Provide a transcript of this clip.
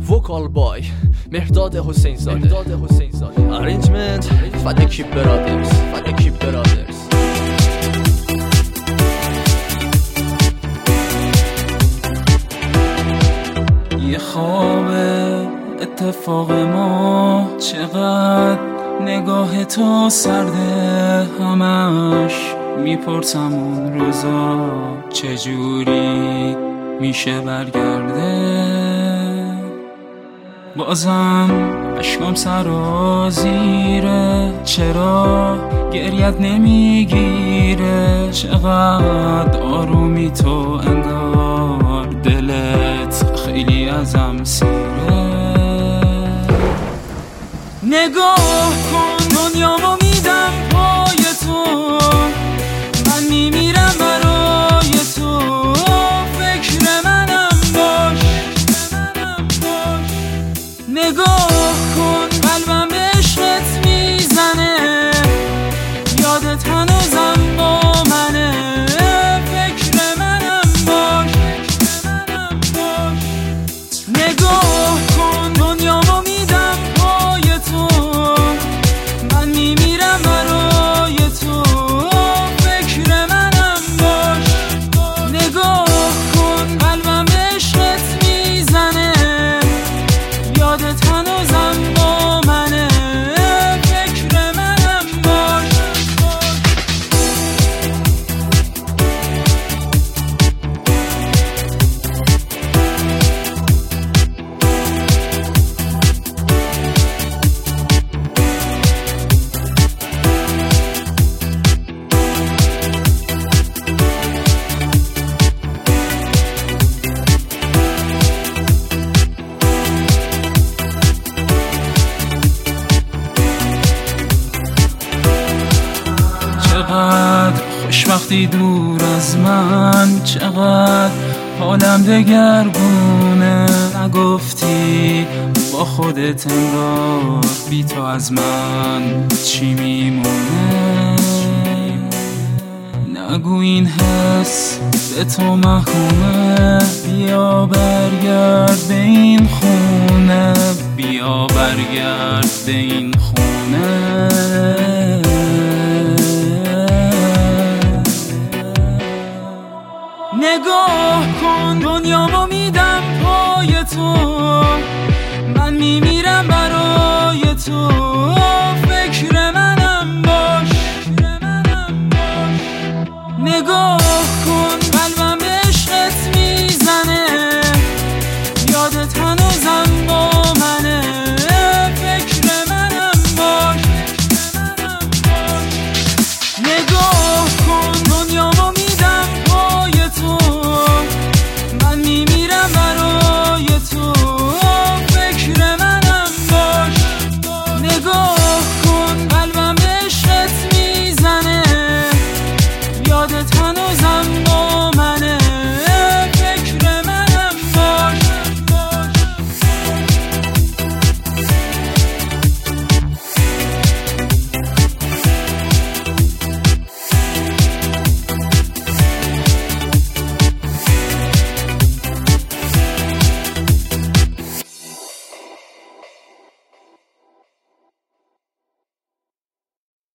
وکال بای مهرداد حسین زاده ارنجمنت فدکی برادرز یه خواب اتفاق ما، چقدر نگاه تو سرده، همش میپرسم اون روزا چجوری میشه برگرده. بازم اشکام سرازیره، چرا گریت نمیگیره؟ چقدر آرومی تو، انگار دلت خیلی ازم سیره. نگاه کن دنیامو میدم پای تو، من میمیرم برای تو، فکر منم باش. نگاه کن قلبم به عشقت میزنه، یادت هنوزم با منه، فکر منم باش. نگاه کن دنیامو میدم پای تو، من میمیرم برای تو، فکر منم باش. نگاه کن قلبم به عشقت میزنه، یادت هنوزم با منه، فکر منم باش. چقدر خوشبختی دور از من، چقدر حالم دگرگونه. نگفتی با خودت انگار بی تو از من چی میمونه. نگو این حس به تو محکومه، بیا